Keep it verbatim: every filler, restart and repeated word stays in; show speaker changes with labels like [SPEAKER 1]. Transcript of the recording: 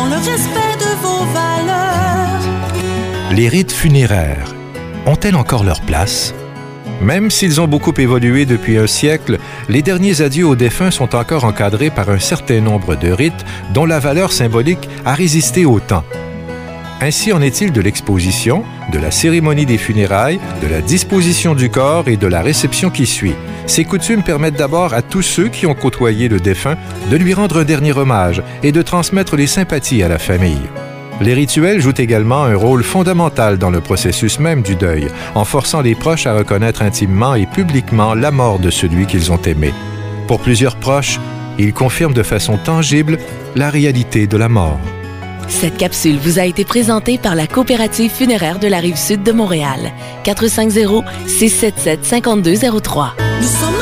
[SPEAKER 1] dans le respect de vos valeurs.
[SPEAKER 2] Les rites funéraires ont-elles encore leur place? Même s'ils ont beaucoup évolué depuis un siècle, les derniers adieux aux défunts sont encore encadrés par un certain nombre de rites dont la valeur symbolique a résisté au temps. Ainsi en est-il de l'exposition, de la cérémonie des funérailles, de la disposition du corps et de la réception qui suit. Ces coutumes permettent d'abord à tous ceux qui ont côtoyé le défunt de lui rendre un dernier hommage et de transmettre les sympathies à la famille. Les rituels jouent également un rôle fondamental dans le processus même du deuil, en forçant les proches à reconnaître intimement et publiquement la mort de celui qu'ils ont aimé. Pour plusieurs proches, ils confirment de façon tangible la réalité de la mort.
[SPEAKER 3] Cette capsule vous a été présentée par la Coopérative funéraire de la Rive-Sud de Montréal. quatre cinq zéro, six sept sept, cinq deux zéro trois.
[SPEAKER 1] Nous sommes